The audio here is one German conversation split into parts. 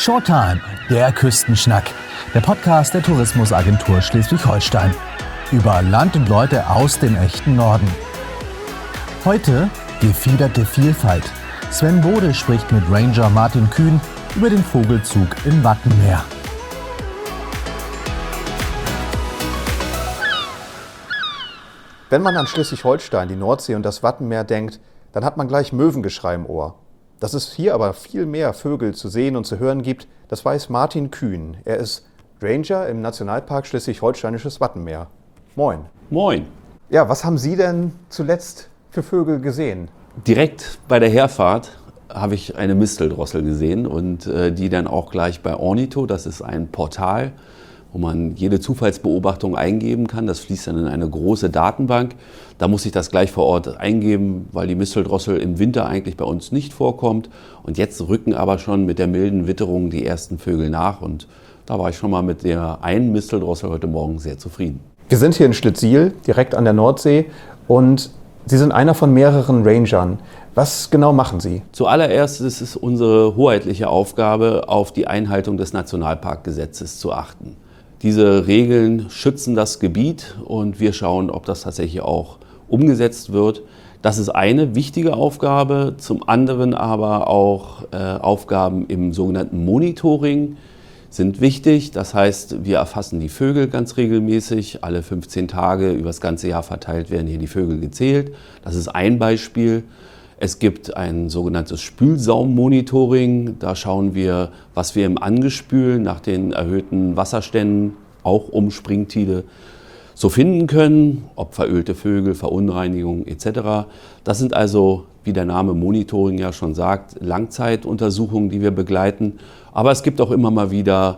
Showtime, der Küstenschnack. Der Podcast der Tourismusagentur Schleswig-Holstein. Über Land und Leute aus dem echten Norden. Heute gefiederte Vielfalt. Sven Bode spricht mit Ranger Martin Kühn über den Vogelzug im Wattenmeer. Wenn man an Schleswig-Holstein, die Nordsee und das Wattenmeer denkt, dann hat man gleich Möwengeschrei im Ohr. Dass es hier aber viel mehr Vögel zu sehen und zu hören gibt, das weiß Martin Kühn. Er ist Ranger im Nationalpark Schleswig-Holsteinisches Wattenmeer. Moin. Moin. Ja, was haben Sie denn zuletzt für Vögel gesehen? Direkt bei der Herfahrt habe ich eine Misteldrossel gesehen und die dann auch gleich bei Ornitho, das ist ein Portal, wo man jede Zufallsbeobachtung eingeben kann. Das fließt dann in eine große Datenbank. Da muss ich das gleich vor Ort eingeben, weil die Misteldrossel im Winter eigentlich bei uns nicht vorkommt. Und jetzt rücken aber schon mit der milden Witterung die ersten Vögel nach. Und da war ich schon mal mit der einen Misteldrossel heute Morgen sehr zufrieden. Wir sind hier in Schlitzsiel, direkt an der Nordsee. Und Sie sind einer von mehreren Rangern. Was genau machen Sie? Zuallererst ist es unsere hoheitliche Aufgabe, auf die Einhaltung des Nationalparkgesetzes zu achten. Diese Regeln schützen das Gebiet und wir schauen, ob das tatsächlich auch umgesetzt wird. Das ist eine wichtige Aufgabe, zum anderen aber auch Aufgaben im sogenannten Monitoring sind wichtig. Das heißt, wir erfassen die Vögel ganz regelmäßig. Alle 15 Tage über das ganze Jahr verteilt werden hier die Vögel gezählt. Das ist ein Beispiel. Es gibt ein sogenanntes Spülsaummonitoring. Da schauen wir, was wir im Angespül nach den erhöhten Wasserständen, auch um Springtide, so finden können, ob verölte Vögel, Verunreinigungen etc. Das sind also, wie der Name Monitoring ja schon sagt, Langzeituntersuchungen, die wir begleiten. Aber es gibt auch immer mal wieder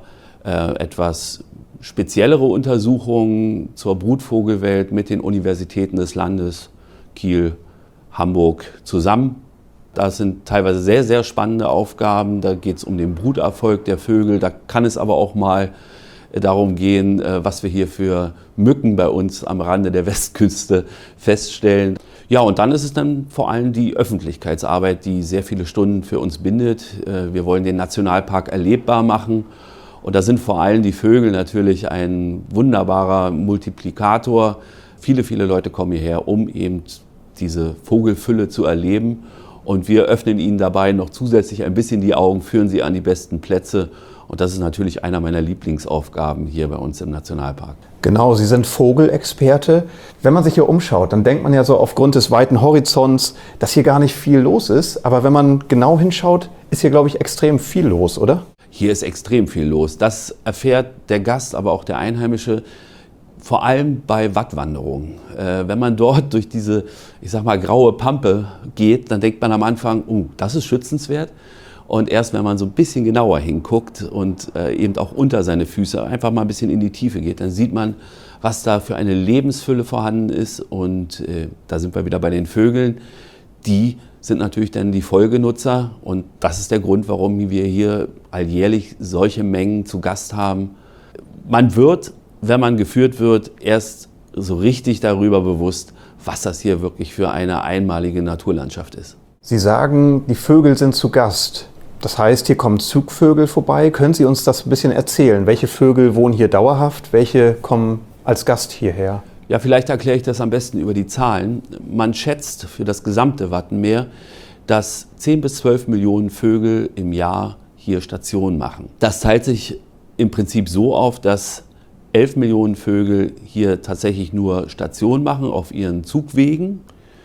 etwas speziellere Untersuchungen zur Brutvogelwelt mit den Universitäten des Landes, Kiel, Hamburg zusammen. Das sind teilweise sehr, sehr spannende Aufgaben. Da geht es um den Bruterfolg der Vögel. Da kann es aber auch mal darum gehen, was wir hier für Mücken bei uns am Rande der Westküste feststellen. Ja, und dann ist es dann vor allem die Öffentlichkeitsarbeit, die sehr viele Stunden für uns bindet. Wir wollen den Nationalpark erlebbar machen. Und da sind vor allem die Vögel natürlich ein wunderbarer Multiplikator. Viele, viele Leute kommen hierher, um eben diese Vogelfülle zu erleben. Und wir öffnen ihnen dabei noch zusätzlich ein bisschen die Augen, führen sie an die besten Plätze. Und das ist natürlich einer meiner Lieblingsaufgaben hier bei uns im Nationalpark. Genau, Sie sind Vogelexperte. Wenn man sich hier umschaut, dann denkt man ja so aufgrund des weiten Horizonts, dass hier gar nicht viel los ist. Aber wenn man genau hinschaut, ist hier, glaube ich, extrem viel los, oder? Hier ist extrem viel los. Das erfährt der Gast, aber auch der Einheimische, vor allem bei Wattwanderungen. Wenn man dort durch diese, ich sag mal, graue Pampe geht, dann denkt man am Anfang, das ist schützenswert. Und erst wenn man so ein bisschen genauer hinguckt und eben auch unter seine Füße einfach mal ein bisschen in die Tiefe geht, dann sieht man, was da für eine Lebensfülle vorhanden ist. Und da sind wir wieder bei den Vögeln. Die sind natürlich dann die Folgenutzer. Und das ist der Grund, warum wir hier alljährlich solche Mengen zu Gast haben. Man wird, wenn man geführt wird, erst so richtig darüber bewusst, was das hier wirklich für eine einmalige Naturlandschaft ist. Sie sagen, die Vögel sind zu Gast. Das heißt, hier kommen Zugvögel vorbei. Können Sie uns das ein bisschen erzählen? Welche Vögel wohnen hier dauerhaft? Welche kommen als Gast hierher? Ja, vielleicht erkläre ich das am besten über die Zahlen. Man schätzt für das gesamte Wattenmeer, dass 10 bis 12 Millionen Vögel im Jahr hier Station machen. Das teilt sich im Prinzip so auf, dass 11 Millionen Vögel hier tatsächlich nur Station machen auf ihren Zugwegen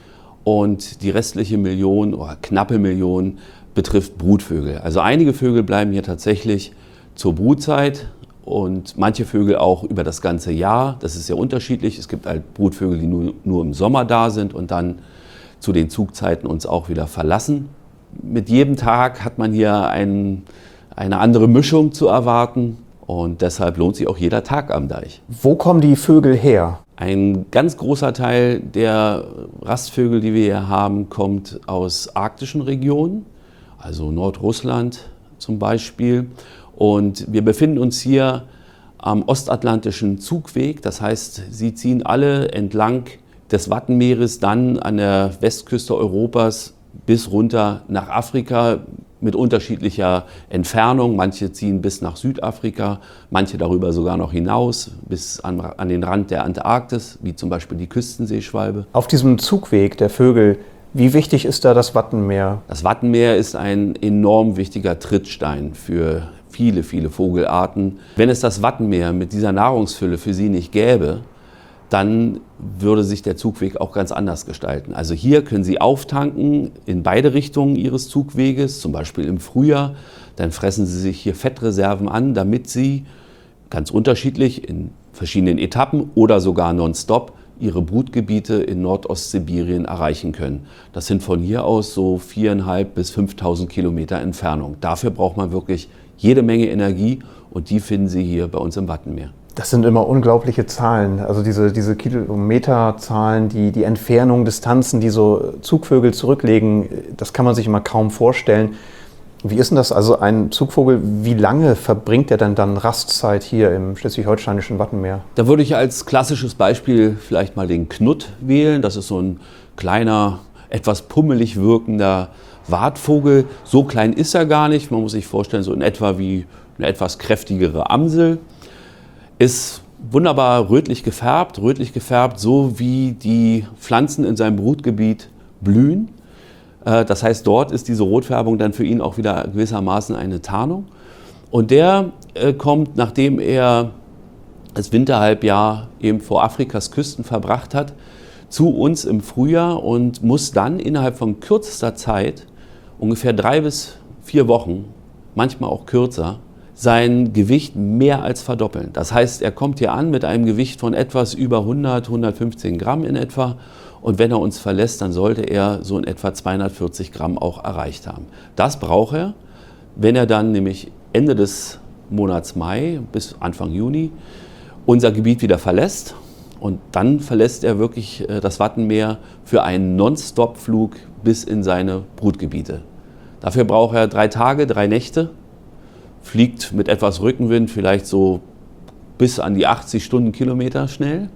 und die restliche Million oder knappe Million betrifft Brutvögel. Also einige Vögel bleiben hier tatsächlich zur Brutzeit und manche Vögel auch über das ganze Jahr. Das ist sehr unterschiedlich. Es gibt halt Brutvögel, die nur im Sommer da sind und dann zu den Zugzeiten uns auch wieder verlassen. Mit jedem Tag hat man hier eine andere Mischung zu erwarten. Und deshalb lohnt sich auch jeder Tag am Deich. Wo kommen die Vögel her? Ein ganz großer Teil der Rastvögel, die wir hier haben, kommt aus arktischen Regionen, also Nordrussland zum Beispiel. Und wir befinden uns hier am ostatlantischen Zugweg. Das heißt, sie ziehen alle entlang des Wattenmeeres dann an der Westküste Europas bis runter nach Afrika, mit unterschiedlicher Entfernung. Manche ziehen bis nach Südafrika, manche darüber sogar noch hinaus, bis an den Rand der Antarktis, wie zum Beispiel die Küstenseeschwalbe. Auf diesem Zugweg der Vögel, wie wichtig ist da das Wattenmeer? Das Wattenmeer ist ein enorm wichtiger Trittstein für viele, viele Vogelarten. Wenn es das Wattenmeer mit dieser Nahrungsfülle für sie nicht gäbe, dann würde sich der Zugweg auch ganz anders gestalten. Also hier können Sie auftanken in beide Richtungen Ihres Zugweges, zum Beispiel im Frühjahr. Dann fressen Sie sich hier Fettreserven an, damit Sie ganz unterschiedlich in verschiedenen Etappen oder sogar nonstop Ihre Brutgebiete in Nordostsibirien erreichen können. Das sind von hier aus so 4.500 bis 5.000 Kilometer Entfernung. Dafür braucht man wirklich jede Menge Energie und die finden Sie hier bei uns im Wattenmeer. Das sind immer unglaubliche Zahlen, also diese Kilometerzahlen, die Entfernung, Distanzen, die so Zugvögel zurücklegen, das kann man sich immer kaum vorstellen. Wie ist denn das, also ein Zugvogel, wie lange verbringt er denn dann Rastzeit hier im schleswig-holsteinischen Wattenmeer? Da würde ich als klassisches Beispiel vielleicht mal den Knut wählen. Das ist so ein kleiner, etwas pummelig wirkender Wartvogel. So klein ist er gar nicht, man muss sich vorstellen, so in etwa wie eine etwas kräftigere Amsel. Ist wunderbar rötlich gefärbt, so wie die Pflanzen in seinem Brutgebiet blühen. Das heißt, dort ist diese Rotfärbung dann für ihn auch wieder gewissermaßen eine Tarnung. Und der kommt, nachdem er das Winterhalbjahr eben vor Afrikas Küsten verbracht hat, zu uns im Frühjahr und muss dann innerhalb von kürzester Zeit, ungefähr 3 bis 4 Wochen, manchmal auch kürzer, sein Gewicht mehr als verdoppeln. Das heißt, er kommt hier an mit einem Gewicht von etwas über 115 Gramm in etwa. Und wenn er uns verlässt, dann sollte er so in etwa 240 Gramm auch erreicht haben. Das braucht er, wenn er dann nämlich Ende des Monats Mai bis Anfang Juni unser Gebiet wieder verlässt. Und dann verlässt er wirklich das Wattenmeer für einen Non-Stop-Flug bis in seine Brutgebiete. Dafür braucht er 3 Tage, 3 Nächte. Fliegt mit etwas Rückenwind vielleicht so bis an die 80 Stundenkilometer schnell.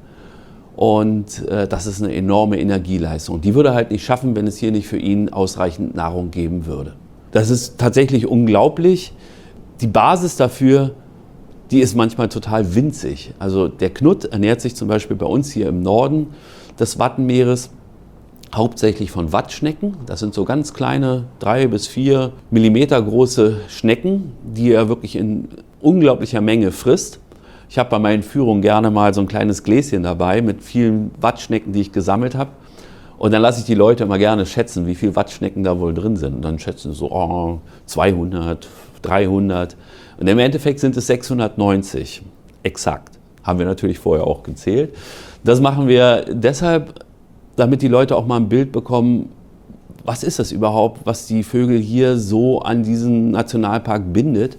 Und das ist eine enorme Energieleistung. Die würde er halt nicht schaffen, wenn es hier nicht für ihn ausreichend Nahrung geben würde. Das ist tatsächlich unglaublich. Die Basis dafür, die ist manchmal total winzig. Also der Knut ernährt sich zum Beispiel bei uns hier im Norden des Wattenmeeres hauptsächlich von Wattschnecken. Das sind so ganz kleine, 3 bis 4 Millimeter große Schnecken, die er wirklich in unglaublicher Menge frisst. Ich habe bei meinen Führungen gerne mal so ein kleines Gläschen dabei mit vielen Wattschnecken, die ich gesammelt habe. Und dann lasse ich die Leute immer gerne schätzen, wie viele Wattschnecken da wohl drin sind. Und dann schätzen sie so 200, 300. Und im Endeffekt sind es 690, exakt. Haben wir natürlich vorher auch gezählt. Das machen wir deshalb, damit die Leute auch mal ein Bild bekommen, was ist das überhaupt, was die Vögel hier so an diesen Nationalpark bindet.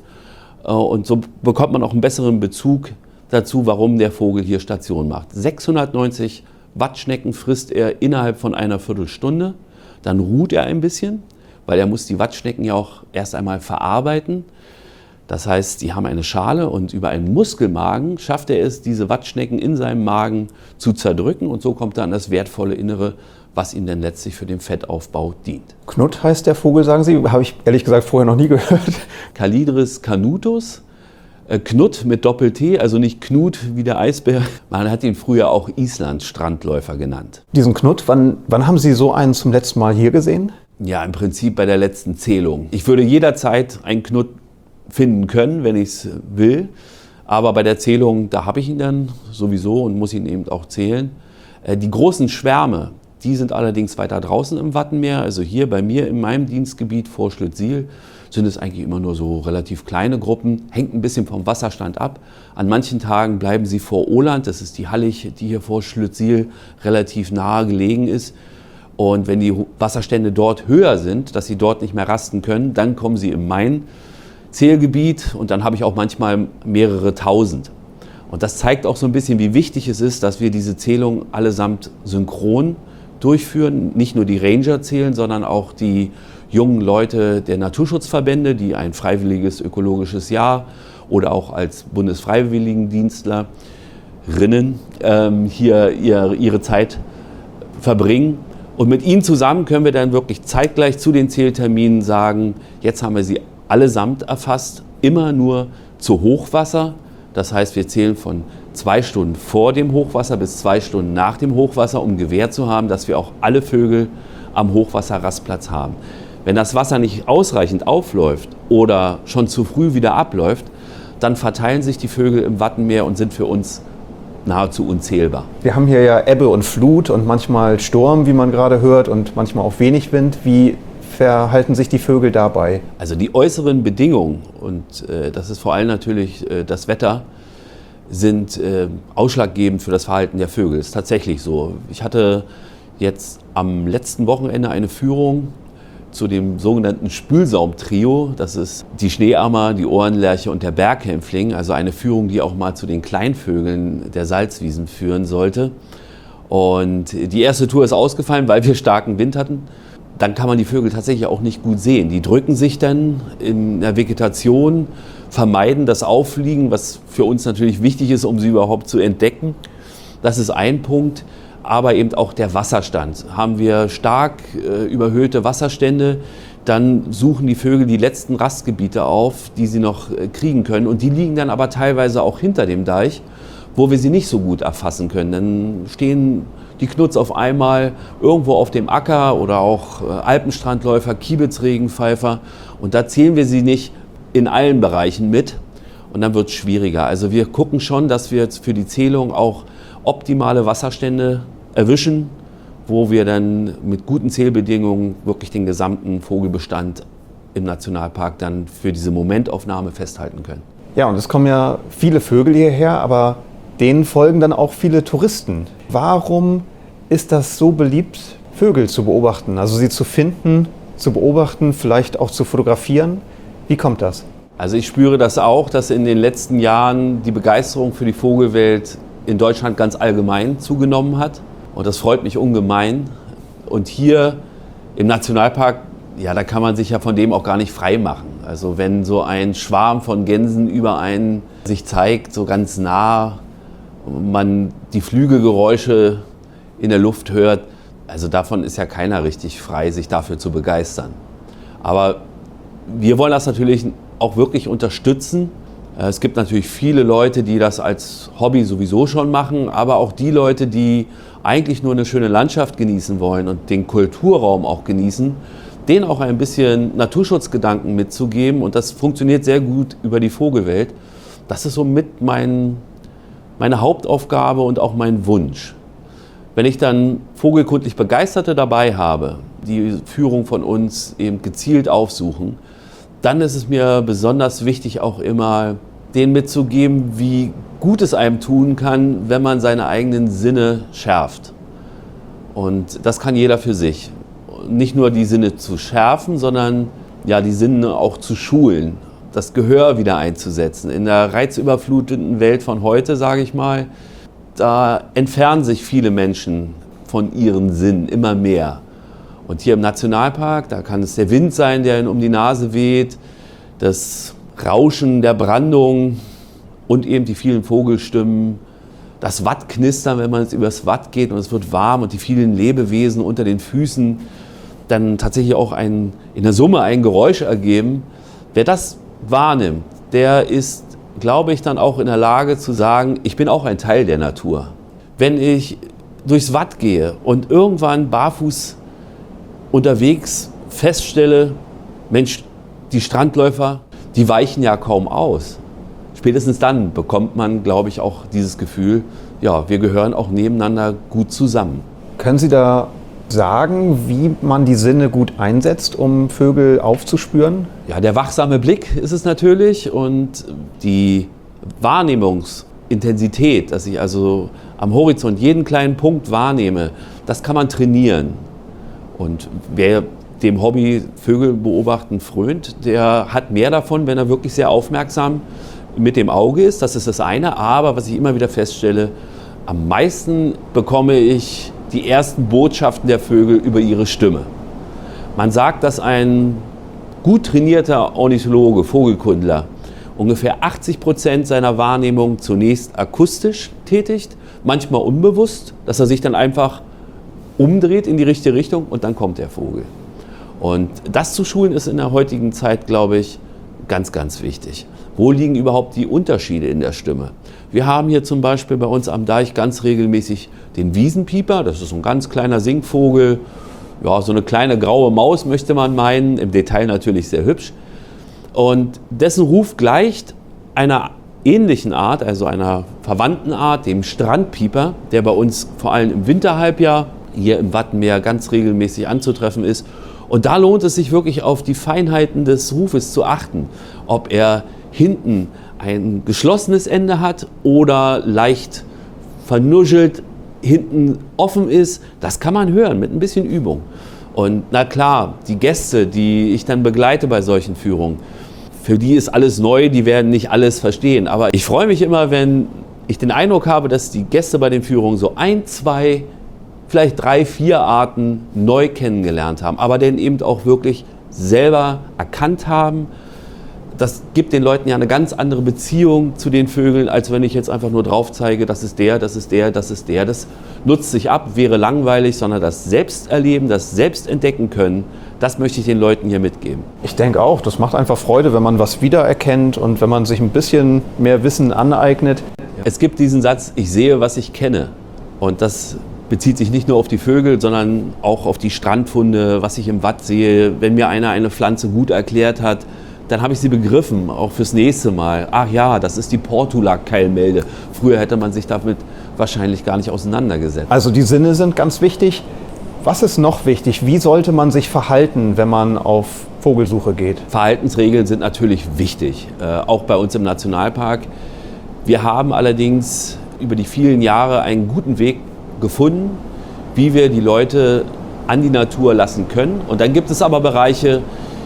Und so bekommt man auch einen besseren Bezug dazu, warum der Vogel hier Station macht. 690 Wattschnecken frisst er innerhalb von einer Viertelstunde. Dann ruht er ein bisschen, weil er muss die Wattschnecken ja auch erst einmal verarbeiten. Das heißt, die haben eine Schale und über einen Muskelmagen schafft er es, diese Wattschnecken in seinem Magen zu zerdrücken. Und so kommt er an das wertvolle Innere, was ihm dann letztlich für den Fettaufbau dient. Knut heißt der Vogel, sagen Sie? Habe ich ehrlich gesagt vorher noch nie gehört. Calidris canutus. Knut mit Doppel-T, also nicht Knut wie der Eisbär. Man hat ihn früher auch Islands Strandläufer genannt. Diesen Knut, wann haben Sie so einen zum letzten Mal hier gesehen? Ja, im Prinzip bei der letzten Zählung. Ich würde jederzeit einen Knut finden können, wenn ich es will. Aber bei der Zählung, da habe ich ihn dann sowieso und muss ihn eben auch zählen. Die großen Schwärme, die sind allerdings weiter draußen im Wattenmeer. Also hier bei mir in meinem Dienstgebiet vor Schlüttsiel sind es eigentlich immer nur so relativ kleine Gruppen. Hängt ein bisschen vom Wasserstand ab. An manchen Tagen bleiben sie vor Oland. Das ist die Hallig, die hier vor Schlüttsiel relativ nahe gelegen ist. Und wenn die Wasserstände dort höher sind, dass sie dort nicht mehr rasten können, dann kommen sie in mein Zählgebiet und dann habe ich auch manchmal mehrere tausend. Und das zeigt auch so ein bisschen, wie wichtig es ist, dass wir diese Zählung allesamt synchron durchführen. Nicht nur die Ranger zählen, sondern auch die jungen Leute der Naturschutzverbände, die ein freiwilliges ökologisches Jahr oder auch als Bundesfreiwilligendienstlerinnen hier ihre Zeit verbringen. Und mit ihnen zusammen können wir dann wirklich zeitgleich zu den Zählterminen sagen, jetzt haben wir sie allesamt erfasst, immer nur zu Hochwasser. Das heißt, wir zählen von 2 Stunden vor dem Hochwasser bis 2 Stunden nach dem Hochwasser, um gewährt zu haben, dass wir auch alle Vögel am Hochwasserrastplatz haben. Wenn das Wasser nicht ausreichend aufläuft oder schon zu früh wieder abläuft, dann verteilen sich die Vögel im Wattenmeer und sind für uns nahezu unzählbar. Wir haben hier ja Ebbe und Flut und manchmal Sturm, wie man gerade hört, und manchmal auch wenig Wind. Wie verhalten sich die Vögel dabei? Also die äußeren Bedingungen, und das ist vor allem natürlich das Wetter, sind ausschlaggebend für das Verhalten der Vögel. Das ist tatsächlich so. Ich hatte jetzt am letzten Wochenende eine Führung zu dem sogenannten Spülsaum-Trio. Das ist die Schneeammer, die Ohrenlerche und der Berghämpfling. Also eine Führung, die auch mal zu den Kleinvögeln der Salzwiesen führen sollte. Und die erste Tour ist ausgefallen, weil wir starken Wind hatten. Dann kann man die Vögel tatsächlich auch nicht gut sehen. Die drücken sich dann in der Vegetation, vermeiden das Auffliegen, was für uns natürlich wichtig ist, um sie überhaupt zu entdecken. Das ist ein Punkt. Aber eben auch der Wasserstand. Haben wir stark überhöhte Wasserstände, dann suchen die Vögel die letzten Rastgebiete auf, die sie noch kriegen können. Und die liegen dann aber teilweise auch hinter dem Deich, wo wir sie nicht so gut erfassen können. Dann stehen die Knutz auf einmal irgendwo auf dem Acker oder auch Alpenstrandläufer, Kiebitzregenpfeifer. Und da zählen wir sie nicht in allen Bereichen mit. Und dann wird es schwieriger. Also wir gucken schon, dass wir jetzt für die Zählung auch optimale Wasserstände erwischen, wo wir dann mit guten Zählbedingungen wirklich den gesamten Vogelbestand im Nationalpark dann für diese Momentaufnahme festhalten können. Ja, und es kommen ja viele Vögel hierher, aber denen folgen dann auch viele Touristen. Warum ist das so beliebt, Vögel zu beobachten, also sie zu finden, zu beobachten, vielleicht auch zu fotografieren? Wie kommt das? Also ich spüre das auch, dass in den letzten Jahren die Begeisterung für die Vogelwelt in Deutschland ganz allgemein zugenommen hat. Und das freut mich ungemein. Und hier im Nationalpark, ja, da kann man sich ja von dem auch gar nicht frei machen. Also wenn so ein Schwarm von Gänsen über einen sich zeigt, so ganz nah, man die Flügelgeräusche in der Luft hört, also davon ist ja keiner richtig frei, sich dafür zu begeistern. Aber wir wollen das natürlich auch wirklich unterstützen. Es gibt natürlich viele Leute, die das als Hobby sowieso schon machen, aber auch die Leute, die eigentlich nur eine schöne Landschaft genießen wollen und den Kulturraum auch genießen, denen auch ein bisschen Naturschutzgedanken mitzugeben. Und das funktioniert sehr gut über die Vogelwelt. Das ist somit meine Hauptaufgabe und auch mein Wunsch. Wenn ich dann vogelkundlich Begeisterte dabei habe, die Führung von uns eben gezielt aufsuchen, dann ist es mir besonders wichtig, auch immer denen mitzugeben, wie gut es einem tun kann, wenn man seine eigenen Sinne schärft. Und das kann jeder für sich. Nicht nur die Sinne zu schärfen, sondern ja, die Sinne auch zu schulen, das Gehör wieder einzusetzen. In der reizüberfluteten Welt von heute, sage ich mal, da entfernen sich viele Menschen von ihren Sinnen immer mehr. Und hier im Nationalpark, da kann es der Wind sein, der ihnen um die Nase weht, das Rauschen der Brandung und eben die vielen Vogelstimmen, das Wattknistern, wenn man jetzt übers Watt geht und es wird warm und die vielen Lebewesen unter den Füßen dann tatsächlich auch in der Summe ein Geräusch ergeben. Wer das wahrnimmt, der ist, glaube ich, dann auch in der Lage zu sagen, ich bin auch ein Teil der Natur. Wenn ich durchs Watt gehe und irgendwann barfuß unterwegs feststelle, Mensch, die Strandläufer, die weichen ja kaum aus. Spätestens dann bekommt man, glaube ich, auch dieses Gefühl, ja, wir gehören auch nebeneinander gut zusammen. Können Sie da sagen, wie man die Sinne gut einsetzt, um Vögel aufzuspüren? Ja, der wachsame Blick ist es natürlich und die Wahrnehmungsintensität, dass ich also am Horizont jeden kleinen Punkt wahrnehme, das kann man trainieren. Und wer dem Hobby Vögel beobachten frönt, der hat mehr davon, wenn er wirklich sehr aufmerksam mit dem Auge ist. Das ist das eine. Aber was ich immer wieder feststelle, am meisten bekomme ich die ersten Botschaften der Vögel über ihre Stimme. Man sagt, dass ein gut trainierter Ornithologe, Vogelkundler, ungefähr 80% seiner Wahrnehmung zunächst akustisch tätigt, manchmal unbewusst, dass er sich dann einfach umdreht in die richtige Richtung und dann kommt der Vogel. Und das zu schulen ist in der heutigen Zeit, glaube ich, ganz, ganz wichtig. Wo liegen überhaupt die Unterschiede in der Stimme? Wir haben hier zum Beispiel bei uns am Deich ganz regelmäßig den Wiesenpieper. Das ist so ein ganz kleiner Singvogel, ja, so eine kleine graue Maus möchte man meinen, im Detail natürlich sehr hübsch. Und dessen Ruf gleicht einer ähnlichen Art, also einer verwandten Art, dem Strandpieper, der bei uns vor allem im Winterhalbjahr hier im Wattenmeer ganz regelmäßig anzutreffen ist. Und da lohnt es sich wirklich auf die Feinheiten des Rufes zu achten, ob er hinten ein geschlossenes Ende hat oder leicht vernuschelt hinten offen ist. Das kann man hören mit ein bisschen Übung. Und na klar, die Gäste, die ich dann begleite bei solchen Führungen, für die ist alles neu, die werden nicht alles verstehen. Aber ich freue mich immer, wenn ich den Eindruck habe, dass die Gäste bei den Führungen so 1, 2, vielleicht 3, 4 Arten neu kennengelernt haben, aber dann eben auch wirklich selber erkannt haben. Das gibt den Leuten ja eine ganz andere Beziehung zu den Vögeln, als wenn ich jetzt einfach nur drauf zeige, das ist der, das ist der, das ist der. Das nutzt sich ab, wäre langweilig, sondern das Selbsterleben, das Selbstentdecken können, das möchte ich den Leuten hier mitgeben. Ich denke auch, das macht einfach Freude, wenn man was wiedererkennt und wenn man sich ein bisschen mehr Wissen aneignet. Es gibt diesen Satz, ich sehe, was ich kenne. Und das bezieht sich nicht nur auf die Vögel, sondern auch auf die Strandfunde, was ich im Watt sehe. Wenn mir einer eine Pflanze gut erklärt hat, dann habe ich sie begriffen, auch fürs nächste Mal. Ach ja, das ist die Portulak-Keilmelde. Früher hätte man sich damit wahrscheinlich gar nicht auseinandergesetzt. Also die Sinne sind ganz wichtig. Was ist noch wichtig? Wie sollte man sich verhalten, wenn man auf Vogelsuche geht? Verhaltensregeln sind natürlich wichtig, auch bei uns im Nationalpark. Wir haben allerdings über die vielen Jahre einen guten Weg gefunden, wie wir die Leute an die Natur lassen können. Und dann gibt es aber Bereiche,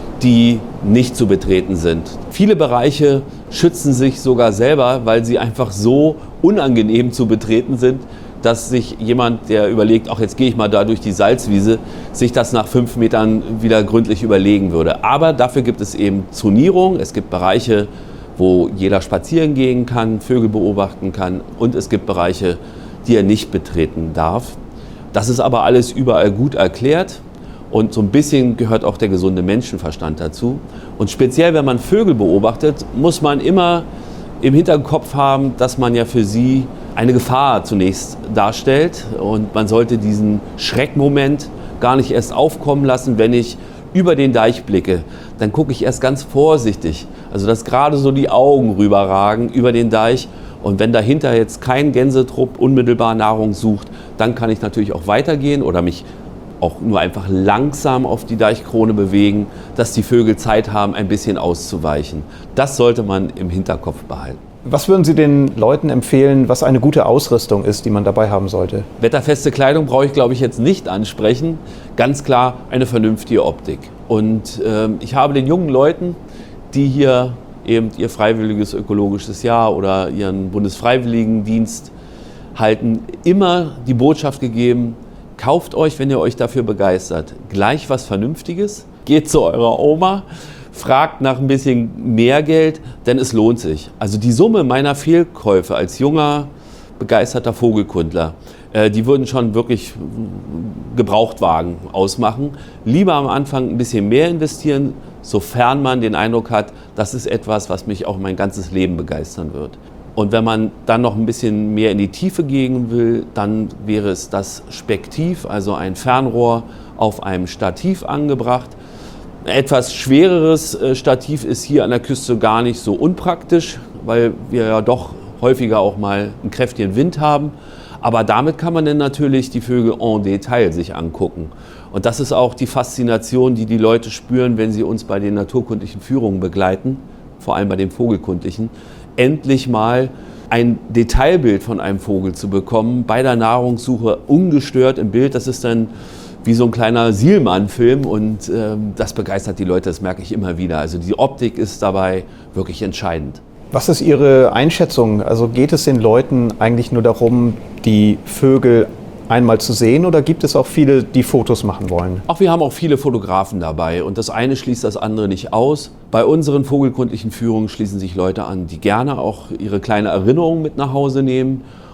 die nicht zu betreten sind. Viele Bereiche schützen sich sogar selber, weil sie einfach so unangenehm zu betreten sind, dass sich jemand, der überlegt, ach jetzt gehe ich mal da durch die Salzwiese, sich das nach 5 Metern wieder gründlich überlegen würde. Aber dafür gibt es eben Zonierung, es gibt Bereiche, wo jeder spazieren gehen kann, Vögel beobachten kann und es gibt Bereiche, die er nicht betreten darf. Das ist aber alles überall gut erklärt. Und so ein bisschen gehört auch der gesunde Menschenverstand dazu. Und speziell, wenn man Vögel beobachtet, muss man immer im Hinterkopf haben, dass man ja für sie eine Gefahr zunächst darstellt. Und man sollte diesen Schreckmoment gar nicht erst aufkommen lassen, wenn ich über den Deich blicke. Dann gucke ich erst ganz vorsichtig, also dass gerade so die Augen rüberragen über den Deich. Und wenn dahinter jetzt kein Gänsetrupp unmittelbar Nahrung sucht, dann kann ich natürlich auch weitergehen oder mich auch nur einfach langsam auf die Deichkrone bewegen, dass die Vögel Zeit haben, ein bisschen auszuweichen. Das sollte man im Hinterkopf behalten. Was würden Sie den Leuten empfehlen, was eine gute Ausrüstung ist, die man dabei haben sollte? Wetterfeste Kleidung brauche ich, glaube ich, jetzt nicht ansprechen. Ganz klar eine vernünftige Optik. Und ich habe den jungen Leuten, die hier eben ihr freiwilliges ökologisches Jahr oder ihren Bundesfreiwilligendienst halten, immer die Botschaft gegeben: Kauft euch, wenn ihr euch dafür begeistert, gleich was Vernünftiges, geht zu eurer Oma, fragt nach ein bisschen mehr Geld, denn es lohnt sich. Also die Summe meiner Fehlkäufe als junger, begeisterter Vogelkundler, die würden schon wirklich Gebrauchtwagen ausmachen. Lieber am Anfang ein bisschen mehr investieren, sofern man den Eindruck hat, das ist etwas, was mich auch mein ganzes Leben begeistern wird. Und wenn man dann noch ein bisschen mehr in die Tiefe gehen will, dann wäre es das Spektiv, also ein Fernrohr auf einem Stativ angebracht. Ein etwas schwereres Stativ ist hier an der Küste gar nicht so unpraktisch, weil wir ja doch häufiger auch mal einen kräftigen Wind haben. Aber damit kann man dann natürlich die Vögel en Detail sich angucken. Und das ist auch die Faszination, die die Leute spüren, wenn sie uns bei den naturkundlichen Führungen begleiten, vor allem bei den vogelkundlichen, endlich mal ein Detailbild von einem Vogel zu bekommen, bei der Nahrungssuche ungestört im Bild. Das ist dann wie so ein kleiner Sielmann-Film und das begeistert die Leute, das merke ich immer wieder. Also die Optik ist dabei wirklich entscheidend. Was ist Ihre Einschätzung? Also geht es den Leuten eigentlich nur darum, die Vögel einmal zu sehen, oder gibt es auch viele, die Fotos machen wollen? Auch wir haben auch viele Fotografen dabei und das eine schließt das andere nicht aus. Bei unseren vogelkundlichen Führungen schließen sich Leute an, die gerne auch ihre kleine Erinnerung mit nach Hause nehmen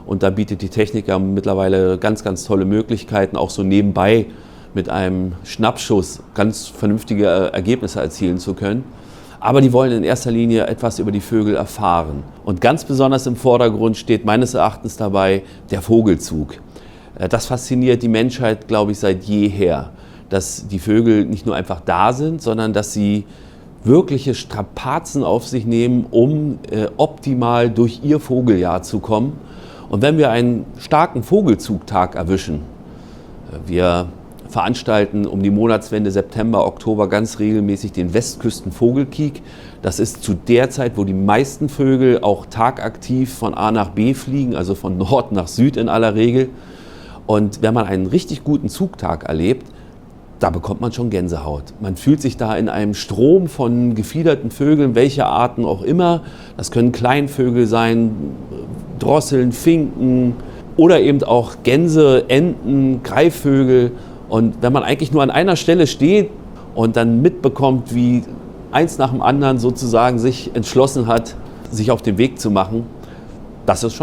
Und da bietet die Technik ja mittlerweile ganz, ganz tolle Möglichkeiten, auch so nebenbei mit einem Schnappschuss ganz vernünftige Ergebnisse erzielen zu können. Aber die wollen in erster Linie etwas über die Vögel erfahren. Und ganz besonders im Vordergrund steht meines Erachtens dabei der Vogelzug. Das fasziniert die Menschheit, glaube ich, seit jeher. Dass die Vögel nicht nur einfach da sind, sondern dass sie wirkliche Strapazen auf sich nehmen, um optimal durch ihr Vogeljahr zu kommen. Und wenn wir einen starken Vogelzugtag erwischen, wir veranstalten um die Monatswende September, Oktober ganz regelmäßig den Westküsten-Vogelkiek. Das ist zu der Zeit, wo die meisten Vögel auch tagaktiv von A nach B fliegen, also von Nord nach Süd in aller Regel. Und wenn man einen richtig guten Zugtag erlebt, da bekommt man schon Gänsehaut. Man fühlt sich da in einem Strom von gefiederten Vögeln, welcher Arten auch immer. Das können Kleinvögel sein, Drosseln, Finken oder eben auch Gänse, Enten, Greifvögel. Und wenn man eigentlich nur an einer Stelle steht und dann mitbekommt, wie eins nach dem anderen sozusagen sich entschlossen hat, sich auf den Weg zu machen, das ist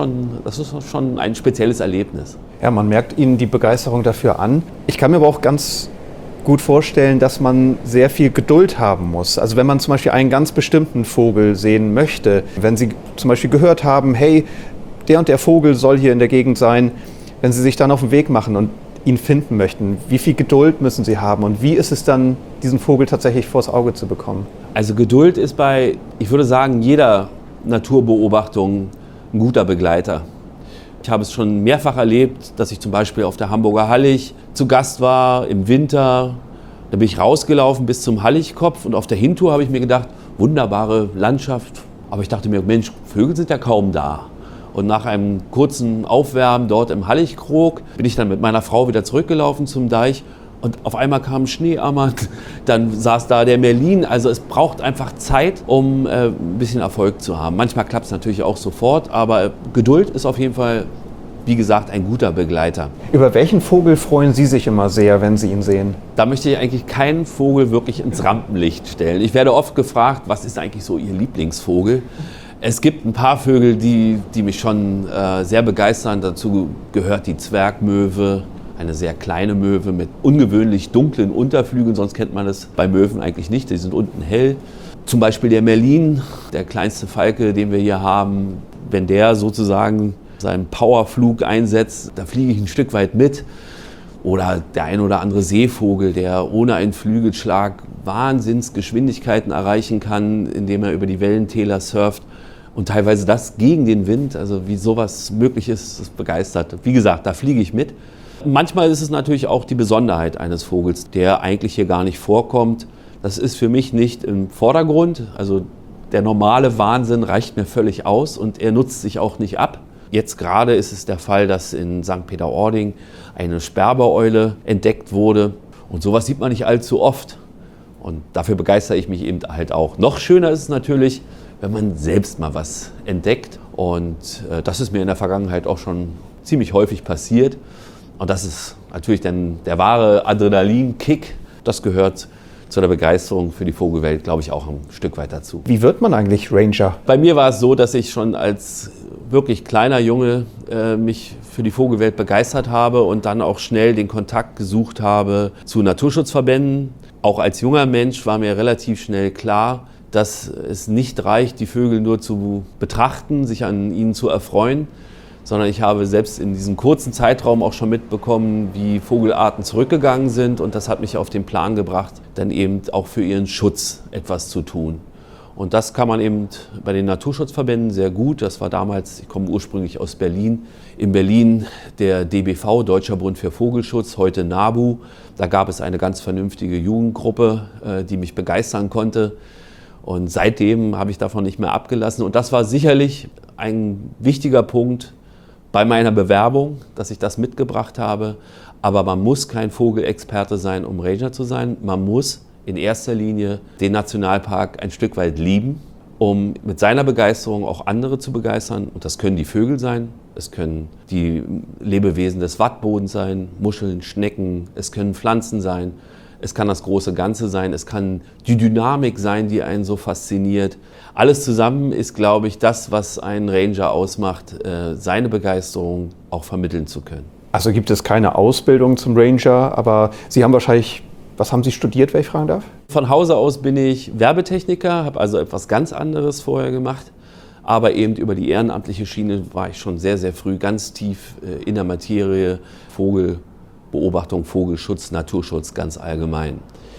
schon ein spezielles Erlebnis. Ja, man merkt Ihnen die Begeisterung dafür an. Ich kann mir aber auch ganz gut vorstellen, dass man sehr viel Geduld haben muss. Also wenn man zum Beispiel einen ganz bestimmten Vogel sehen möchte, wenn Sie zum Beispiel gehört haben, hey, der und der Vogel soll hier in der Gegend sein, wenn Sie sich dann auf den Weg machen und ihn finden möchten, wie viel Geduld müssen Sie haben und wie ist es dann, diesen Vogel tatsächlich vors Auge zu bekommen? Also Geduld ist bei, ich würde sagen, jeder Naturbeobachtung ein guter Begleiter. Ich habe es schon mehrfach erlebt, dass ich zum Beispiel auf der Hamburger Hallig zu Gast war im Winter. Da bin ich rausgelaufen bis zum Halligkopf und auf der Hintour habe ich mir gedacht, wunderbare Landschaft. Aber ich dachte mir, Mensch, Vögel sind ja kaum da. Und nach einem kurzen Aufwärmen dort im Halligkrog bin ich dann mit meiner Frau wieder zurückgelaufen zum Deich. Und auf einmal kam ein Schneeammer, dann saß da der Merlin. Also es braucht einfach Zeit, um ein bisschen Erfolg zu haben. Manchmal klappt es natürlich auch sofort, aber Geduld ist auf jeden Fall, wie gesagt, ein guter Begleiter. Über welchen Vogel freuen Sie sich immer sehr, wenn Sie ihn sehen? Da möchte ich eigentlich keinen Vogel wirklich ins Rampenlicht stellen. Ich werde oft gefragt, was ist eigentlich so Ihr Lieblingsvogel? Es gibt ein paar Vögel, die mich schon sehr begeistern. Dazu gehört die Zwergmöwe, eine sehr kleine Möwe mit ungewöhnlich dunklen Unterflügeln, sonst kennt man das bei Möwen eigentlich nicht, die sind unten hell. Zum Beispiel der Merlin, der kleinste Falke, den wir hier haben, wenn der sozusagen seinen Powerflug einsetzt, da fliege ich ein Stück weit mit. Oder der ein oder andere Seevogel, der ohne einen Flügelschlag Wahnsinnsgeschwindigkeiten erreichen kann, indem er über die Wellentäler surft. Und teilweise das gegen den Wind, also wie sowas möglich ist, das begeistert. Wie gesagt, da fliege ich mit. Manchmal ist es natürlich auch die Besonderheit eines Vogels, der eigentlich hier gar nicht vorkommt. Das ist für mich nicht im Vordergrund. Also der normale Wahnsinn reicht mir völlig aus und er nutzt sich auch nicht ab. Jetzt gerade ist es der Fall, dass in St. Peter-Ording eine Sperbereule entdeckt wurde. Und sowas sieht man nicht allzu oft. Und dafür begeistere ich mich eben halt auch. Noch schöner ist es natürlich, wenn man selbst mal was entdeckt. Und das ist mir in der Vergangenheit auch schon ziemlich häufig passiert. Und das ist natürlich dann der wahre Adrenalinkick. Das gehört zu der Begeisterung für die Vogelwelt, glaube ich, auch ein Stück weit dazu. Wie wird man eigentlich Ranger? Bei mir war es so, dass ich schon als wirklich kleiner Junge mich für die Vogelwelt begeistert habe und dann auch schnell den Kontakt gesucht habe zu Naturschutzverbänden. Auch als junger Mensch war mir relativ schnell klar, dass es nicht reicht, die Vögel nur zu betrachten, sich an ihnen zu erfreuen, sondern ich habe selbst in diesem kurzen Zeitraum auch schon mitbekommen, wie Vogelarten zurückgegangen sind und das hat mich auf den Plan gebracht, dann eben auch für ihren Schutz etwas zu tun. Und das kann man eben bei den Naturschutzverbänden sehr gut. Das war damals, ich komme ursprünglich aus Berlin, in Berlin der DBV, Deutscher Bund für Vogelschutz, heute NABU. Da gab es eine ganz vernünftige Jugendgruppe, die mich begeistern konnte. Und seitdem habe ich davon nicht mehr abgelassen. Und das war sicherlich ein wichtiger Punkt bei meiner Bewerbung, dass ich das mitgebracht habe. Aber man muss kein Vogelexperte sein, um Ranger zu sein. Man muss in erster Linie den Nationalpark ein Stück weit lieben, um mit seiner Begeisterung auch andere zu begeistern. Und das können die Vögel sein, es können die Lebewesen des Wattbodens sein, Muscheln, Schnecken, es können Pflanzen sein, es kann das große Ganze sein, es kann die Dynamik sein, die einen so fasziniert. Alles zusammen ist, glaube ich, das, was einen Ranger ausmacht, seine Begeisterung auch vermitteln zu können. Also gibt es keine Ausbildung zum Ranger, aber Sie haben wahrscheinlich, was haben Sie studiert, wenn ich fragen darf? Von Hause aus bin ich Werbetechniker, habe also etwas ganz anderes vorher gemacht. Aber eben über die ehrenamtliche Schiene war ich schon sehr, sehr früh ganz tief in der Materie Vogelbeobachtung, Vogelschutz, Naturschutz ganz allgemein.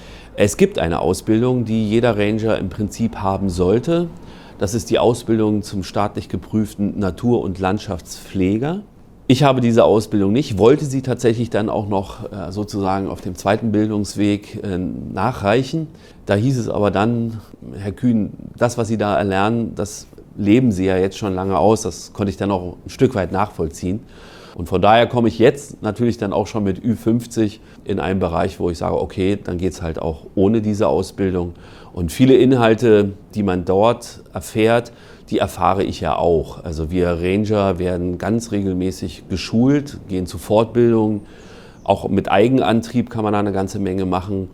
Es gibt eine Ausbildung, die jeder Ranger im Prinzip haben sollte. Das ist die Ausbildung zum staatlich geprüften Natur- und Landschaftspfleger. Ich habe diese Ausbildung nicht, wollte sie tatsächlich dann auch noch sozusagen auf dem zweiten Bildungsweg nachreichen. Da hieß es aber dann, Herr Kühn, das, was Sie da erlernen, das leben Sie ja jetzt schon lange aus. Das konnte ich dann auch ein Stück weit nachvollziehen. Und von daher komme ich jetzt natürlich dann auch schon mit Ü50 in einen Bereich, wo ich sage, okay, dann geht es halt auch ohne diese Ausbildung. Und viele Inhalte, die man dort erfährt, die erfahre ich ja auch. Also wir Ranger werden ganz regelmäßig geschult, gehen zu Fortbildungen. Auch mit Eigenantrieb kann man da eine ganze Menge machen.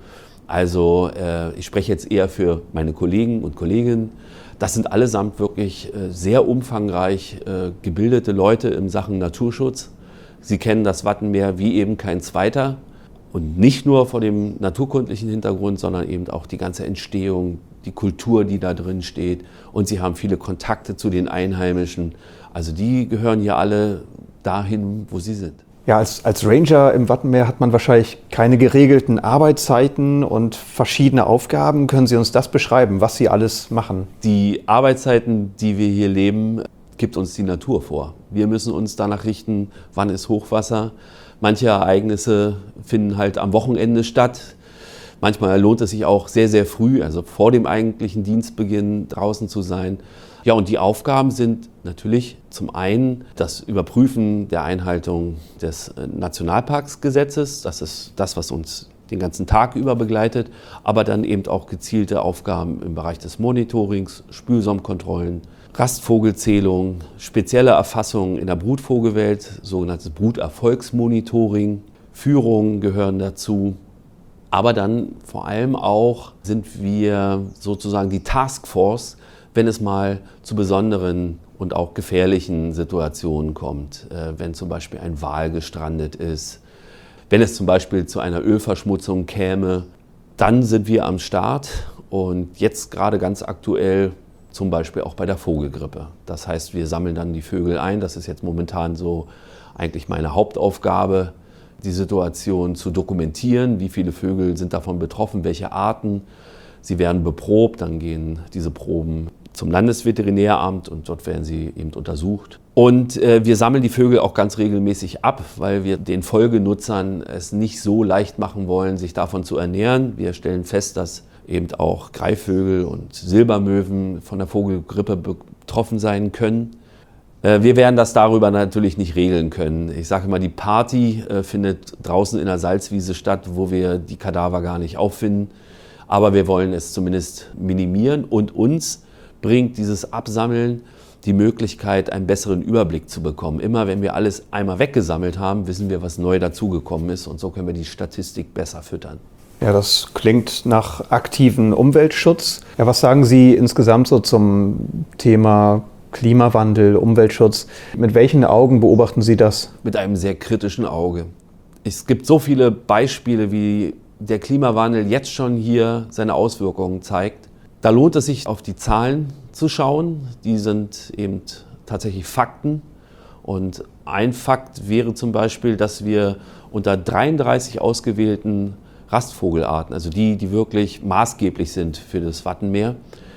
Also ich spreche jetzt eher für meine Kollegen und Kolleginnen. Das sind allesamt wirklich sehr umfangreich gebildete Leute in Sachen Naturschutz. Sie kennen das Wattenmeer wie eben kein zweiter. Und nicht nur vor dem naturkundlichen Hintergrund, sondern eben auch die ganze Entstehung, die Kultur, die da drin steht. Und sie haben viele Kontakte zu den Einheimischen. Also die gehören hier alle dahin, wo sie sind. Ja, als Ranger im Wattenmeer hat man wahrscheinlich keine geregelten Arbeitszeiten und verschiedene Aufgaben. Können Sie uns das beschreiben, was Sie alles machen? Die Arbeitszeiten, die wir hier leben, gibt uns die Natur vor. Wir müssen uns danach richten, wann ist Hochwasser. Manche Ereignisse finden halt am Wochenende statt. Manchmal lohnt es sich auch sehr, sehr früh, also vor dem eigentlichen Dienstbeginn draußen zu sein. Ja, und die Aufgaben sind natürlich zum einen das Überprüfen der Einhaltung des Nationalparksgesetzes. Das ist das, was uns den ganzen Tag über begleitet. Aber dann eben auch gezielte Aufgaben im Bereich des Monitorings, Spülsaumkontrollen, Rastvogelzählung, spezielle Erfassungen in der Brutvogelwelt, sogenanntes Bruterfolgsmonitoring, Führungen gehören dazu. Aber dann vor allem auch sind wir sozusagen die Taskforce, wenn es mal zu besonderen und auch gefährlichen Situationen kommt. Wenn zum Beispiel ein Wal gestrandet ist, wenn es zum Beispiel zu einer Ölverschmutzung käme, dann sind wir am Start und jetzt gerade ganz aktuell zum Beispiel auch bei der Vogelgrippe. Das heißt, wir sammeln dann die Vögel ein. Das ist jetzt momentan so eigentlich meine Hauptaufgabe, die Situation zu dokumentieren. Wie viele Vögel sind davon betroffen, welche Arten. Sie werden beprobt, dann gehen diese Proben zum Landesveterinäramt und dort werden sie eben untersucht. Und wir sammeln die Vögel auch ganz regelmäßig ab, weil wir den Folgenutzern es nicht so leicht machen wollen, sich davon zu ernähren. Wir stellen fest, dass eben auch Greifvögel und Silbermöwen von der Vogelgrippe betroffen sein können. Wir werden das darüber natürlich nicht regeln können. Ich sage immer, die Party findet draußen in der Salzwiese statt, wo wir die Kadaver gar nicht auffinden. Aber wir wollen es zumindest minimieren und uns bringt dieses Absammeln die Möglichkeit, einen besseren Überblick zu bekommen. Immer wenn wir alles einmal weggesammelt haben, wissen wir, was neu dazugekommen ist und so können wir die Statistik besser füttern. Ja, das klingt nach aktiven Umweltschutz. Ja, was sagen Sie insgesamt so zum Thema Klimawandel, Umweltschutz? Mit welchen Augen beobachten Sie das? Mit einem sehr kritischen Auge. Es gibt so viele Beispiele, wie der Klimawandel jetzt schon hier seine Auswirkungen zeigt. Da lohnt es sich, auf die Zahlen zu schauen. Die sind eben tatsächlich Fakten. Und ein Fakt wäre zum Beispiel, dass wir unter 33 ausgewählten Rastvogelarten, also die wirklich maßgeblich sind für das Wattenmeer,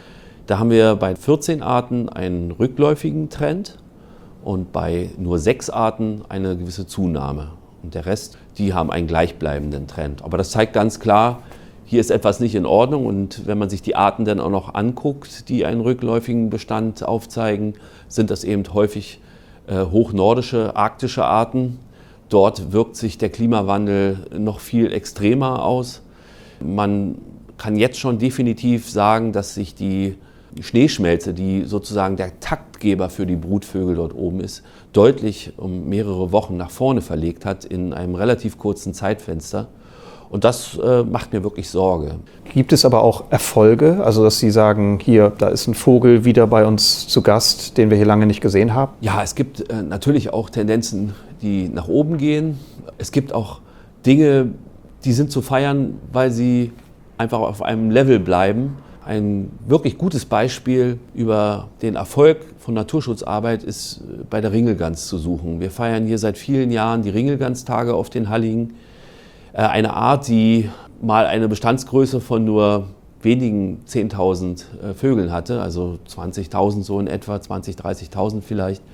da haben wir bei 14 Arten einen rückläufigen Trend und bei nur 6 Arten eine gewisse Zunahme. Und der Rest, die haben einen gleichbleibenden Trend. Aber das zeigt ganz klar, hier ist etwas nicht in Ordnung. Und wenn man sich die Arten dann auch noch anguckt, die einen rückläufigen Bestand aufzeigen, sind das eben häufig hochnordische, arktische Arten. Dort wirkt sich der Klimawandel noch viel extremer aus. Man kann jetzt schon definitiv sagen, dass sich die Schneeschmelze, die sozusagen der Taktgeber für die Brutvögel dort oben ist, deutlich um mehrere Wochen nach vorne verlegt hat in einem relativ kurzen Zeitfenster. Und das macht mir wirklich Sorge. Gibt es aber auch Erfolge, also dass Sie sagen, hier, da ist ein Vogel wieder bei uns zu Gast, den wir hier lange nicht gesehen haben? Ja, es gibt natürlich auch Tendenzen, die nach oben gehen. Es gibt auch Dinge, die sind zu feiern, weil sie einfach auf einem Level bleiben. Ein wirklich gutes Beispiel über den Erfolg von Naturschutzarbeit ist bei der Ringelgans zu suchen. Wir feiern hier seit vielen Jahren die Ringelganstage auf den Halligen. Eine Art, die mal eine Bestandsgröße von nur wenigen 10.000 Vögeln hatte, also 20.000 so in etwa, 20.000, 30.000 vielleicht.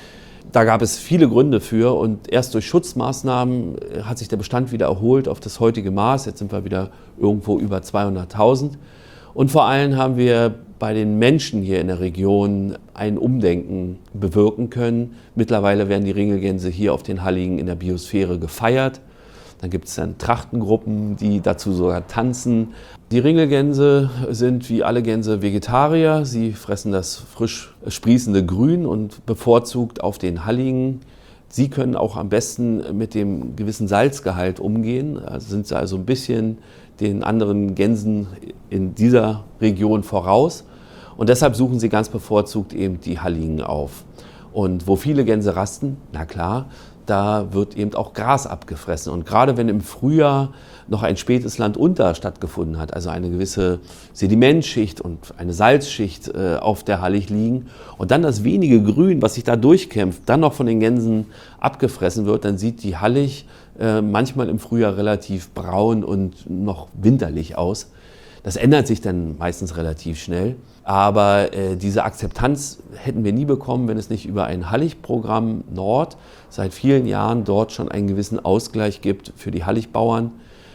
Da gab es viele Gründe für und erst durch Schutzmaßnahmen hat sich der Bestand wieder erholt auf das heutige Maß. Jetzt sind wir wieder irgendwo über 200.000. Und vor allem haben wir bei den Menschen hier in der Region ein Umdenken bewirken können. Mittlerweile werden die Ringelgänse hier auf den Halligen in der Biosphäre gefeiert. Dann gibt es dann Trachtengruppen, die dazu sogar tanzen. Die Ringelgänse sind wie alle Gänse Vegetarier. Sie fressen das frisch sprießende Grün und bevorzugt auf den Halligen. Sie können auch am besten mit dem gewissen Salzgehalt umgehen. Also sind sie also ein bisschen den anderen Gänsen in dieser Region voraus. Und deshalb suchen sie ganz bevorzugt eben die Halligen auf. Und wo viele Gänse rasten, na klar, da wird eben auch Gras abgefressen. Und gerade wenn im Frühjahr noch ein spätes Landunter stattgefunden hat, also eine gewisse Sedimentschicht und eine Salzschicht auf der Hallig liegen und dann das wenige Grün, was sich da durchkämpft, dann noch von den Gänsen abgefressen wird, dann sieht die Hallig manchmal im Frühjahr relativ braun und noch winterlich aus. Das ändert sich dann meistens relativ schnell. Aber diese Akzeptanz hätten wir nie bekommen, wenn es nicht über ein Halligprogramm Nord seit vielen Jahren dort schon einen gewissen Ausgleich gibt für die Halligbauern.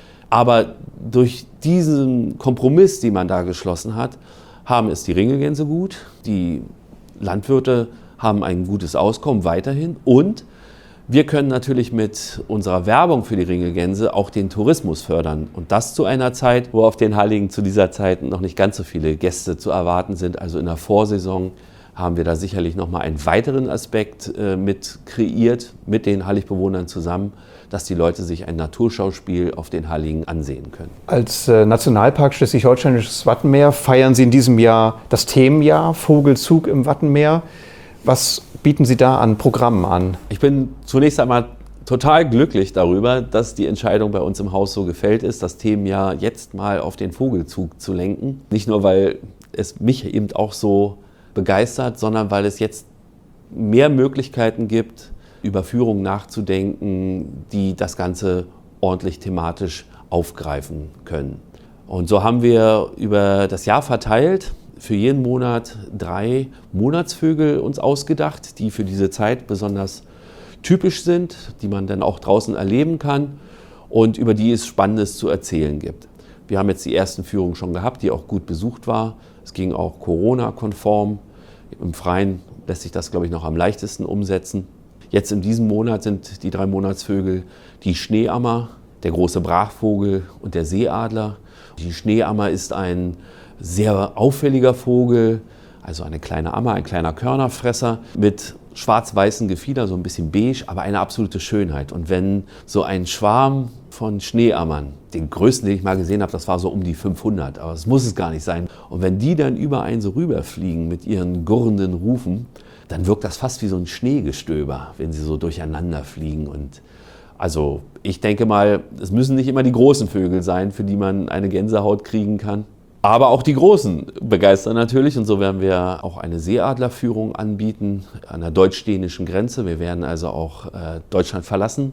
Aber durch diesen Kompromiss, den man da geschlossen hat, haben es die Ringelgänse gut, die Landwirte haben ein gutes Auskommen weiterhin und wir können natürlich mit unserer Werbung für die Ringelgänse auch den Tourismus fördern. Und das zu einer Zeit, wo auf den Halligen zu dieser Zeit noch nicht ganz so viele Gäste zu erwarten sind. Also in der Vorsaison haben wir da sicherlich nochmal einen weiteren Aspekt mit kreiert, mit den Halligbewohnern zusammen, dass die Leute sich ein Naturschauspiel auf den Halligen ansehen können. Als Nationalpark Schleswig-Holsteinisches Wattenmeer feiern Sie in diesem Jahr das Themenjahr Vogelzug im Wattenmeer. Was bieten Sie da an Programmen an? Ich bin zunächst einmal total glücklich darüber, dass die Entscheidung bei uns im Haus so gefällt ist, das Themenjahr jetzt mal auf den Vogelzug zu lenken. Nicht nur, weil es mich eben auch so begeistert, sondern weil es jetzt mehr Möglichkeiten gibt, über Führungen nachzudenken, die das Ganze ordentlich thematisch aufgreifen können. Und so haben wir über das Jahr verteilt für jeden Monat 3 Monatsvögel uns ausgedacht, die für diese Zeit besonders typisch sind, die man dann auch draußen erleben kann und über die es Spannendes zu erzählen gibt. Wir haben jetzt die ersten Führungen schon gehabt, die auch gut besucht war. Es ging auch Corona-konform. Im Freien lässt sich das, glaube ich, noch am leichtesten umsetzen. Jetzt in diesem Monat sind die 3 Monatsvögel die Schneeammer, der große Brachvogel und der Seeadler. Die Schneeammer ist ein sehr auffälliger Vogel, also eine kleine Ammer, ein kleiner Körnerfresser mit schwarz-weißem Gefieder, so ein bisschen beige, aber eine absolute Schönheit. Und wenn so ein Schwarm von Schneeammern, den größten, den ich mal gesehen habe, das war so um die 500, aber das muss es gar nicht sein. Und wenn die dann über einen so rüberfliegen mit ihren gurrenden Rufen, dann wirkt das fast wie so ein Schneegestöber, wenn sie so durcheinander fliegen. Und also ich denke mal, es müssen nicht immer die großen Vögel sein, für die man eine Gänsehaut kriegen kann. Aber auch die Großen begeistern natürlich und so werden wir auch eine Seeadlerführung anbieten an der deutsch-dänischen Grenze. Wir werden also auch Deutschland verlassen,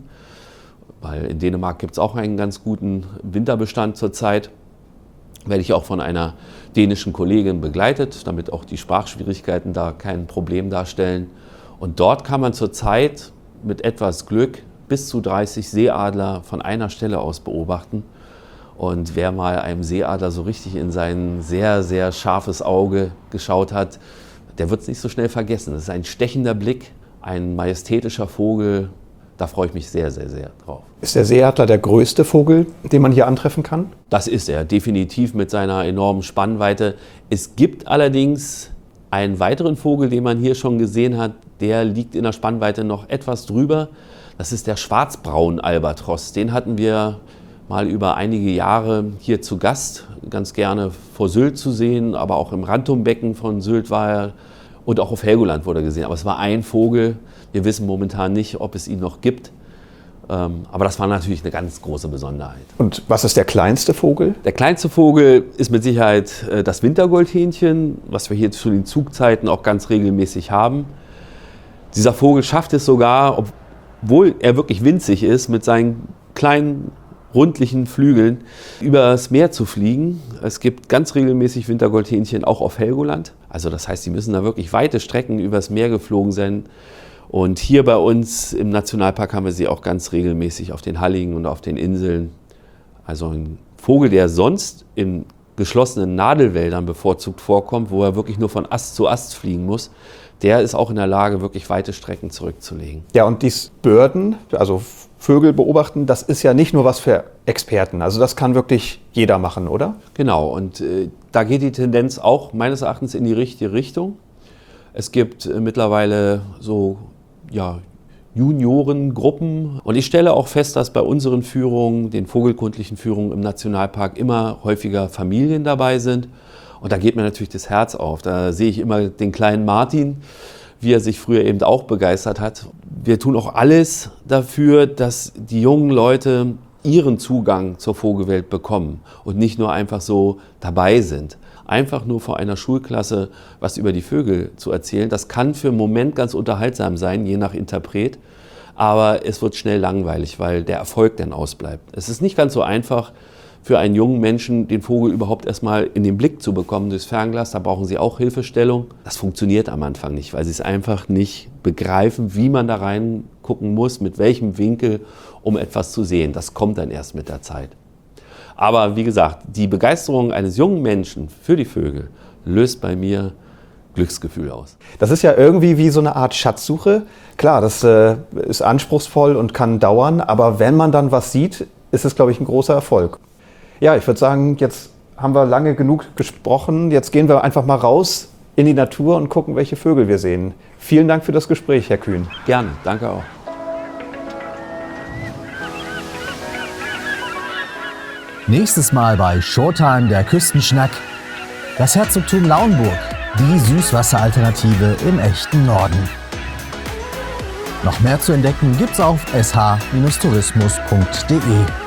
weil in Dänemark gibt es auch einen ganz guten Winterbestand zurzeit. Werde ich auch von einer dänischen Kollegin begleitet, damit auch die Sprachschwierigkeiten da kein Problem darstellen. Und dort kann man zurzeit mit etwas Glück bis zu 30 Seeadler von einer Stelle aus beobachten. Und wer mal einem Seeadler so richtig in sein sehr, sehr scharfes Auge geschaut hat, der wird es nicht so schnell vergessen. Das ist ein stechender Blick, ein majestätischer Vogel. Da freue ich mich sehr, sehr, sehr drauf. Ist der Seeadler der größte Vogel, den man hier antreffen kann? Das ist er, definitiv mit seiner enormen Spannweite. Es gibt allerdings einen weiteren Vogel, den man hier schon gesehen hat, der liegt in der Spannweite noch etwas drüber. Das ist der Schwarzbraun-Albatros. Den hatten wir mal über einige Jahre hier zu Gast, ganz gerne vor Sylt zu sehen, aber auch im Rantumbecken von Sylt war er und auch auf Helgoland wurde er gesehen. Aber es war ein Vogel, wir wissen momentan nicht, ob es ihn noch gibt. Aber das war natürlich eine ganz große Besonderheit. Und was ist der kleinste Vogel? Der kleinste Vogel ist mit Sicherheit das Wintergoldhähnchen, was wir hier zu den Zugzeiten auch ganz regelmäßig haben. Dieser Vogel schafft es sogar, obwohl er wirklich winzig ist, mit seinen kleinen rundlichen Flügeln übers Meer zu fliegen. Es gibt ganz regelmäßig Wintergoldhähnchen auch auf Helgoland. Also das heißt, sie müssen da wirklich weite Strecken übers Meer geflogen sein. Und hier bei uns im Nationalpark haben wir sie auch ganz regelmäßig auf den Halligen und auf den Inseln. Also ein Vogel, der sonst in geschlossenen Nadelwäldern bevorzugt vorkommt, wo er wirklich nur von Ast zu Ast fliegen muss, der ist auch in der Lage, wirklich weite Strecken zurückzulegen. Ja, und dies Börden, also Vögel beobachten, das ist ja nicht nur was für Experten. Also das kann wirklich jeder machen, oder? Genau, und da geht die Tendenz auch meines Erachtens in die richtige Richtung. Es gibt mittlerweile so Juniorengruppen. Und ich stelle auch fest, dass bei unseren Führungen, den vogelkundlichen Führungen im Nationalpark, immer häufiger Familien dabei sind. Und da geht mir natürlich das Herz auf. Da sehe ich immer den kleinen Martin, wie er sich früher eben auch begeistert hat. Wir tun auch alles dafür, dass die jungen Leute ihren Zugang zur Vogelwelt bekommen und nicht nur einfach so dabei sind. Einfach nur vor einer Schulklasse was über die Vögel zu erzählen, das kann für einen Moment ganz unterhaltsam sein, je nach Interpret. Aber es wird schnell langweilig, weil der Erfolg dann ausbleibt. Es ist nicht ganz so einfach für einen jungen Menschen, den Vogel überhaupt erstmal in den Blick zu bekommen durchs Fernglas. Da brauchen sie auch Hilfestellung. Das funktioniert am Anfang nicht, weil sie es einfach nicht begreifen, wie man da reingucken muss, mit welchem Winkel, um etwas zu sehen. Das kommt dann erst mit der Zeit. Aber wie gesagt, die Begeisterung eines jungen Menschen für die Vögel löst bei mir Glücksgefühl aus. Das ist ja irgendwie wie so eine Art Schatzsuche. Klar, das ist anspruchsvoll und kann dauern, aber wenn man dann was sieht, ist es, glaube ich, ein großer Erfolg. Ja, ich würde sagen, jetzt haben wir lange genug gesprochen. Jetzt gehen wir einfach mal raus in die Natur und gucken, welche Vögel wir sehen. Vielen Dank für das Gespräch, Herr Kühn. Gerne, danke auch. Nächstes Mal bei Showtime der Küstenschnack. Das Herzogtum Lauenburg, die Süßwasseralternative im echten Norden. Noch mehr zu entdecken gibt's auf sh-tourismus.de.